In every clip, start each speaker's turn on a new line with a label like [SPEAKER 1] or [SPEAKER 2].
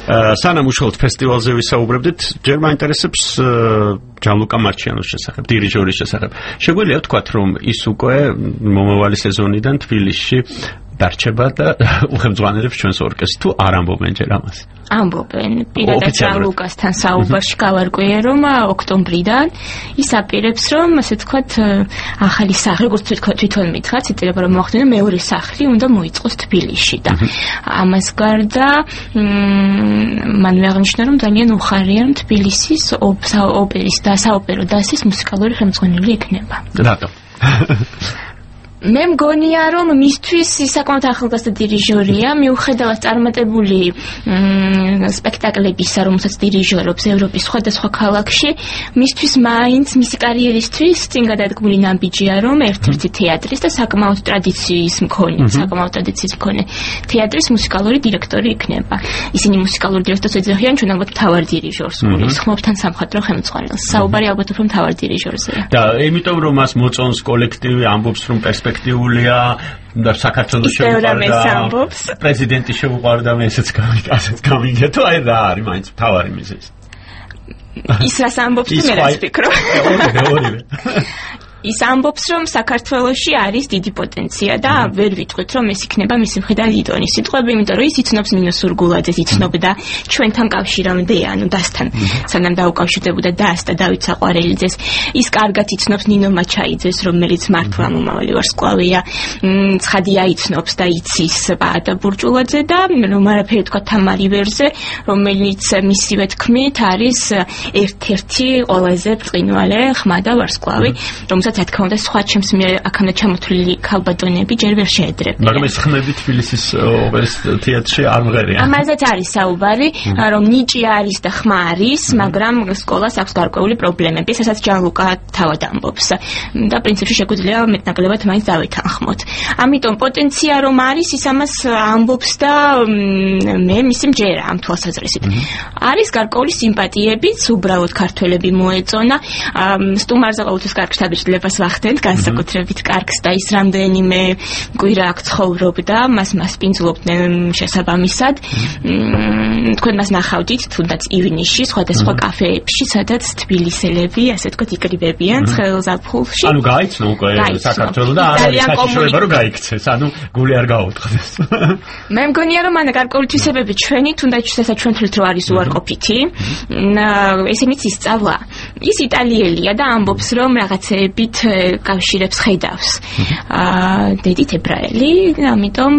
[SPEAKER 1] სანამ უშუალოდ ფესტივალზე ვისაუბრებდით, ჯერ მაინტერესებს ჯანლუკა მარჩიანოს შესახებ, დირიჟორის შესახებ. შეგვიძლია ვთქვათ, რომ ის უკვე მომავალი სეზონიდან თბილისში დარჩება და უხელმძღვანელებს ჩვენს ორკესტრს თუ არ ამბობენ ჯერ ამას?
[SPEAKER 2] ამბობენ. პირადად ჯანლუკასთან საუბარში გავარკვიე, რომ ოქტომბრიდან ის აპირებს, რომ ასე თქვათ, ახალი სახლი, როგორც თვითონ მითხრა, ციტირება რომ მოახდინა მეორე სახლი უნდა მოიწყოს თბილისში და ამას გარდა მან აღნიშნა, რომ ძალიან უხარია, რომ თბილისის ოპერის და საოპერო დასის მუსიკალური ხელმძღვანელი იქნება.
[SPEAKER 1] რატო?
[SPEAKER 2] მე მგონია, რომ მისთვის საკმაოდ ახალგაზრდა დირიჟორია, მიუხედავად წარმატებული სპექტაკლებისა, რომელსაც დირიჟორობს ევროპის სხვადასხვა ქალაქში, მისთვის მაინც მისი კარიერისთვის წინ გადადგმული ნაბიჯია, რომ ერთ-ერთი თეატრის და საკმაოდ ტრადიციის მქონე თეატრის მუსიკალური დირექტორი იქნება. ისინი მუსიკალურ დირექტორს ეძახიან, ჩვენ ალბათ მთავარ დირიჟორს, გულისხმობთ თან სამხატვრო ხელმძღვანელს. საუბარი ალბათ უფრო მთავარ დირიჟორზეა.
[SPEAKER 1] და იმიტომ რომ მას მოწონს კოლექტივი, ამბობს რომ პერსპექტიულია და საქართველოს შეუყვარდა პრეზიდენტი შეუყვარდა მე ესეც გამიგია თუ აი რა არის მაინც მთავარი მიზეზი
[SPEAKER 2] ის რას ამბობს თუ მე რას ვფიქრობ
[SPEAKER 1] ორივე
[SPEAKER 2] ის ამბობს, რომ საქართველოში არის დიდი პოტენცია და ვერ ვიტყვით, რომ ეს იქნება მისი მხრიდან ლიდონის სიტყვები, იმიტომ რომ ის იცნობს ნინო სურგულაძეს, იცნობდა ჩვენთან კავშირამდე, ანუ დასთან, სანამ დაუკავშირდებოდა დას და დავით საყვარელიძეს. ის კარგად იცნობს ნინო მაჩაიძეს, რომელიც მართლა მომავალი ვარსკვლავია. ცხადია იცნობს და იცის პაატა ბურჭულაძე და რომ არაფერი თქვა თამარი ვერზე, რომელიც მისივე თქმით არის ერთ-ერთი ყველაზე ბრწყინვალე ხმა და ვარსკვლავი, რომელსაც რა თქმა უნდა სხვა ჩემს მიერ აქამდე ჩამოთვლილი ქალბატონები ჯერ ვერ შეედრებიან.
[SPEAKER 1] მაგრამ ეს ხმები თბილისის ოპერის თეატრში არ მღერიან.
[SPEAKER 2] ამაზეც არის საუბარი, რომ ნიჭი არის და ხმა არის, მაგრამ სკოლას აქვს გარკვეული პრობლემები, რასაც ჯანლუკა თავად ამბობს. და პრინციპში შეგვიძლია მეტნაკლებად მაინც დავითანხმოთ. ამიტომ პოტენცია რომ არის, ის ამას ამბობს და მე მისი მჯერა ამ თვალსაზრისით. არის გარკვეული სიმპათიებიც, უბრალოდ ქართველები მოეწონა. სტუმარზე ყოველთვის კარგ შთაბეჭდილებას ვახდენთ, განსაკუთრებით კარგს და ის რამდენიმე კვირა აქ ცხოვრობდა, მას პინძლობდნენ შესაბამისად. თქვენ მას ნახავდით თუნდაც ივნისში სხვადასხვა კაფეებში, სადაც თბილისელები, ასე ვთქვათ, იკრიბებიან ცხელ-ზაფხულში.
[SPEAKER 1] ანუ გაიცნო უკვე საქართველოს და შეიძლება რომ გაიქცეს, ანუ გული არ გაუტყდეს.
[SPEAKER 2] მე მგონია რომ მან გარკვეული თვისებები ჩვენი, თუნდაც ჩვენ თვლით რომ არის უარყოფითი. ესენიც ისწავლა. ის იტალიელია და ამბობს რომ რაღაცეებით კავშირებს ხედავს. დედით ებრაელი, ამიტომ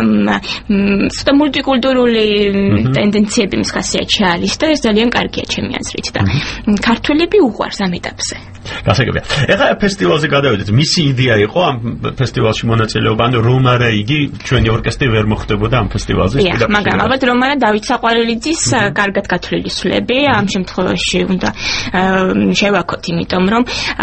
[SPEAKER 2] ცოტა მულტიკულტურული ტენდენციები მის ხასიათში არის და ეს ძალიან კარგია ჩემი აზრით და ქართველები უყვარს ამ ეტაპზე.
[SPEAKER 1] გასაგებია. ეხლა ფესტივალზე გადავიდეთ. მისი იდეა იყო ამ ფესტივალში მონაწილეობა, ანუ რომ არა იგი ჩვენი ორკესტრი ვერ მოხდებოდა ამ ფესტივალზე.
[SPEAKER 2] მაგრამ ალბათ რომ არა დავით საყვარელიძის კარგად გათვლილი სულები ამ შემთხვევაში უნდა შევაქოთ, იმიტომ რომ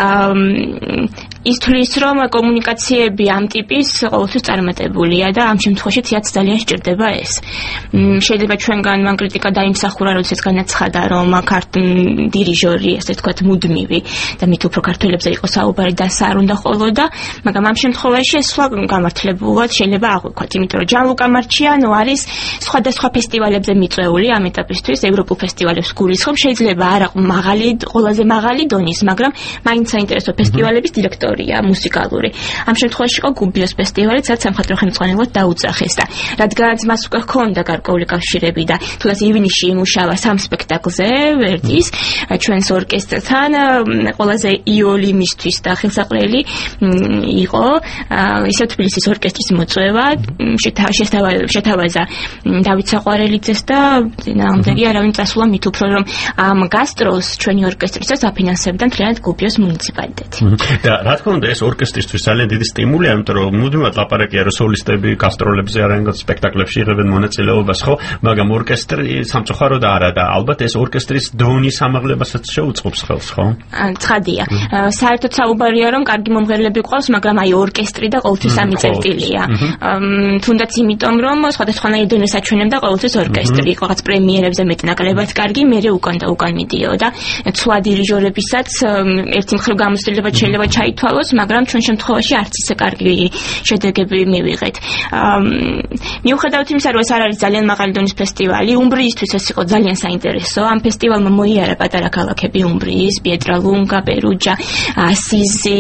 [SPEAKER 2] ის თვლის რომ კომუნიკაციები ამ ტიპის ყოველთვის წარმატებულია და ამ შემთხვევაში თეატრს ძალიან სჭირდება ეს. შეიძლება ჩვენგან მან კრიტიკა დაიმსახურა, როდესაც განაცხადა რომ დირიჟორი, ასე ვთქვათ, მუდმივი და მით უფრო ქართველებზე იყო საუბარი და არ უნდა ყოლოდა, მაგრამ ამ შემთხვევაში ეს სხვა გამართლებულად შეიძლება აღვიქვათ, იმიტომ რომ ჯანლუკა მარჩიანო არის სხვადასხვა ფესტივალებზე მიწვეული ამ ეტაპისთვის, ევროპულ ფესტივალებს გულისხმობს, შეიძლება არა ყველაზე მაღალი დონის, მაგრამ მაინც საინტერესო ფესტივალების დირექტორია მუსიკალური. ამ შემთხვევაში იყო გუბიოს ფესტივალი, სადაც სამხატვრო ხელმძღვანელად დაუძახეს და რადგანაც მას უკვე ჰქონდა გარკვეული კავშირები და თუნდაც ივნისში იმუშავა სამ სპექტაკლზე ვერდის ჩვენს ორკესტრთან, ყველაზე იოლი მისთვის და ხელსაყრელი იყო ისევ თბილისის ორკესტრის მოწვევა, შეთავაზა დავით საყვარელიძეს და ნამდვილი არავინ წასულა მით უფრო რომ ამ გასტროლს ჩვენი ორკესტრისას აფინანსებდა მთლიანად გუბიოს მუნიციპალიტეტი.
[SPEAKER 1] და რა თქმა უნდა ეს ორკესტრისთვის ძალიან დიდი სტიმულია, იმიტომ რომ მუდმივად ლაპარაკია რომ სოლისტები გასტროლებზე არიან სპექტაკლებში იღებენ მონაწილეობას, ხო, მაგრამ ორკესტრი სამწუხაროდ არა და ალბათ ეს ორკესტრის დონის ამაღლებასაც შეუწყობს ხელს, ხო?
[SPEAKER 2] ცხადია. საერთოდ საუბარია რომ კარგი მომღერლები ყავს, მაგრამ აი ორკესტრი და ყოველთვის სამი წერტილია. თუნდაც იმიტომ რომ სხვადასხვანაირ დონეს აჩვენებდა ყოველთვის ორკესტრი, რაღაც პრემიერებზე მეტნაკლებად კარგი, მერე უკან და უკან მიდიოდა. ცვლა დირიჟორებისაც ერთი მხრივ გამოცდილება შეიძლება ჩაითვალოს ჩავალოს, მაგრამ ჩვენ შემთხვევაში არც ისე კარგი შედეგები მივიღეთ. მიუხედავად იმისა, რომ ეს არ არის ძალიან მაღალი დონის ფესტივალი, უმბრიისთვის ეს იყო ძალიან საინტერესო. ამ ფესტივალმა მოიარა პატარა ქალაქები უმბრიის, პიეტრალუნგა, პერუჯა, ასიზი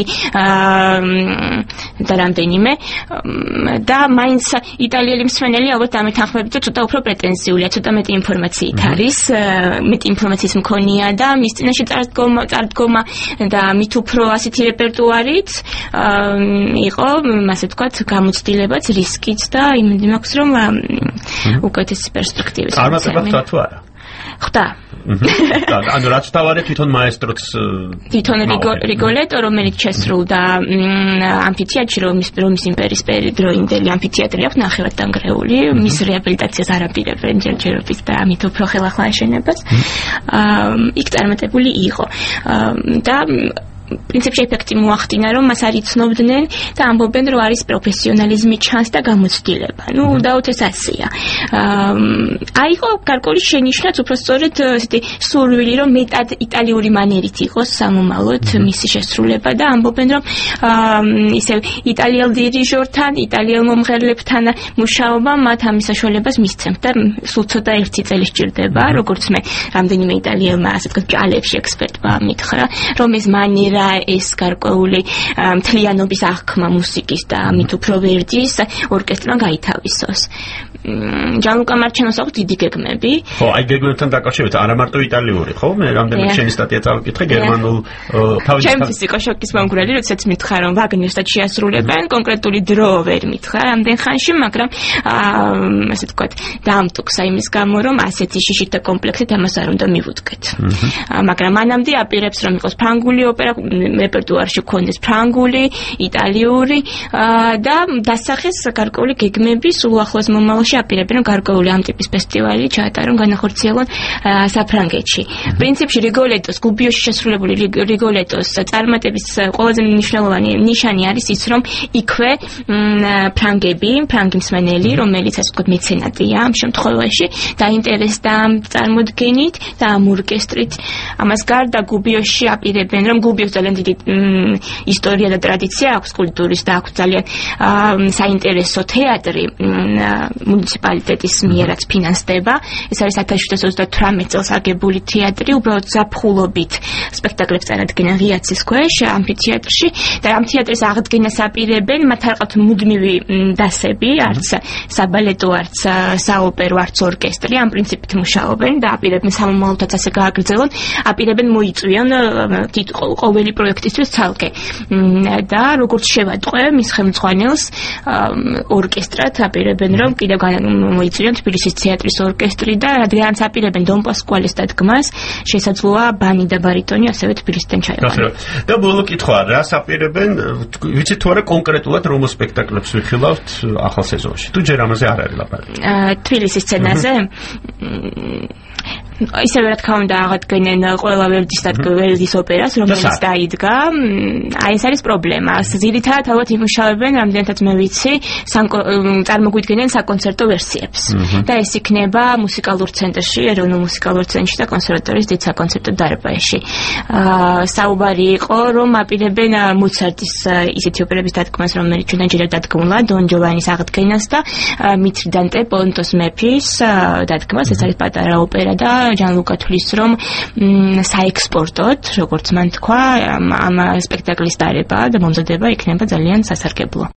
[SPEAKER 2] და რამდენიმე. და მაინც იტალიელი მსმენელი ალბათ ამით ახმებით, ცოტა უფრო პრეტენზიულია, ცოტა მეტი ინფორმაციით არის, მეტი ინფორმაციის მქონია და მის წინაშე წარდგომა და მით უფრო ასეთი რეპერტუარით იყო, ასე ვთქვათ, გამოცდილებაც, რისკიც და იმედი მაქვს, რომ უკეთესი პერსპექტივის.
[SPEAKER 1] წარმატება ხდა თუ არა?
[SPEAKER 2] ხდა.
[SPEAKER 1] ანუ რაც თავარი თვითონ მაესტროც
[SPEAKER 2] თვითონ რიგოლეტო, რომელიც შესრულდა ამფითეატრში, რომის იმპერიის დროინდელი ამფითეატრი აქვს ნახევრად დანგრეული, მის რეაბილიტაციას არ აპირებენ ჯერჯერობით და ამით უფრო ხელახლა აშენებას. იქ წარმატებული იყო. და პრინციპში ეფექტი მოახდინა, რომ მას არ იცნობდნენ და ამბობენ, რომ არის პროფესიონალიზმი ჩანს და გამოცდილება. უდაოდ ეს ასეა. აიღო გარკვეული შენიშვნაც უფრო სწორედ ესეთი სურვილი, რომ მეტად იტალიური მანერით იყოს სამომავლოდ მისი შესრულება და ამბობენ, რომ ისევ იტალიელ დირიჟორთან, იტალიელ მომღერლებთან მუშაობა მათ ამის საშუალებას მისცემთ და სულ ცოტა ერთი წელი სჭირდება, როგორც მე რამდენიმე იტალიელმა, ასე ვთქვათ, ჭალებში ექსპერტმა მითხრა, რომ ეს მანერა ეს გარკვეული მთლიანობის აღქმა მუსიკის და მით უფრო ვერდის ორკესტრმა გაითავისოს. ჯანლუკა მარჩენოს აქვს დიდი გეგმები.
[SPEAKER 1] ხო, აი გეგმებთან დაკავშირებით არა მარტო იტალიური, ხო? მე რამდენიმე შენი სტატია წავიკითხე გერმანულ თავის
[SPEAKER 2] ჩემთვის იყო შოკის მომგვრელი, როდესაც მითხრა, რომ ვაგნერსთან შეასრულებენ, კონკრეტული დრო ვერ მითხრა რამდენ ხანში, მაგრამ ასე ვთქვათ, დაამტკცა იმის გამო, რომ ასეთი შიშით და კომპლექსით ამას არ უნდა მივუდგეთ. მაგრამ მანამდე აპირებს, რომ იყოს ფრანგული ოპერა, რეპერტუარში გქონდეს ფრანგული, იტალიური და დასახეს გარკვეული გეგმები სულ ახლოს მომავალში აპირებენ, რომ გარკვეული ამ ტიპის ფესტივალი ჩაატარონ, განახორციელონ საფრანგეთში. პრინციპში რიგოლეტოს, გუბიოში შესრულებული რიგოლეტოს წარმატების ყველაზე მნიშვნელოვანი ნიშანი არის ის, რომ იქვე ფრანგი მსმენელი, რომელიც ასე ვთქვათ მეცენატია ამ შემთხვევაში, დაინტერესდა ამ წარმოდგენით და ამ ორკესტრით. ამას გარდა გუბიოში აპირებენ, რომ გუბიოს ძალიან დიდი ისტორია და ტრადიცია აქვს კულტურის და აქვს ძალიან საინტერესო თეატრი მუნიციპალიტეტის მიერაც ფინანსდება. ეს არის 1738 წელს აგებული თეატრი, უბრალოდ ზაფხულობით სპექტაკლებს წარადგენენ ღიაცის ქვეშ ამფითეატრში და ამ თეატრის აღდგენას აპირებენ, მათ არ ყავთ მუდმივი დასები, არც საბალეტო, არც საოპერო, არც ორკესტრი, ამ პრინციპით მუშაობენ და აპირებენ სამომავლოდაც ასე გააგრძელონ, აპირებენ მოიწვიონ ყოველი პროექტისთვის ცალკე. და როგორც შევატყვე მის ხელმძღვანელს ორკესტრად აპირებენ, რომ კიდევ მოიწვიონ თბილისის თეატრის ორკესტრი და რადგანაც აპირებენ დონ პასკუალის დადგმას, შესაძლოა ბანი და ბარიტონი ასევე თბილისიდან ჩაეყვანონ.
[SPEAKER 1] და ბოლო კითხვა, რას აპირებენ, ვიცით თუ არა კონკრეტულად რომ სპექტაკლებს ვიხილავთ ახალ სეზონში? თუ ჯერ ამაზე არ არის ლაპარაკი.
[SPEAKER 2] თბილისის სცენაზე ისევე რა თქმა უნდა აღადგენენ ყველა ვერდის ოპერას, რომელიც დაიდგა. აი ეს არის პრობლემა. ძირითადად ალბათ იმუშავებენ, რამდენადაც მე ვიცი, წარმოგვიდგენენ საკონცერტო ვერსიებს. და ეს იქნება მუსიკალურ ცენტრში, ეროვნულ მუსიკალურ ცენტრში და კონსერვატორიის დიდ საკონცერტო დარბაზში. საუბარი იყო, რომ აპირებენ მოცარტის ისეთი ოპერების დადგმას, რომელიც ჩვენთან ჯერ დადგმულა, დონ ჯოვანის აღდგენას და მითრიდანტე პონტოს მეფის დადგმას. ეს არის პატარა ოპერა და ჯანლუკა თვლის, რომ საექსპორტოდ, როგორც მან თქვა, ამ სპექტაკლის დარება და მომზადება იქნება ძალიან სასარგებლო.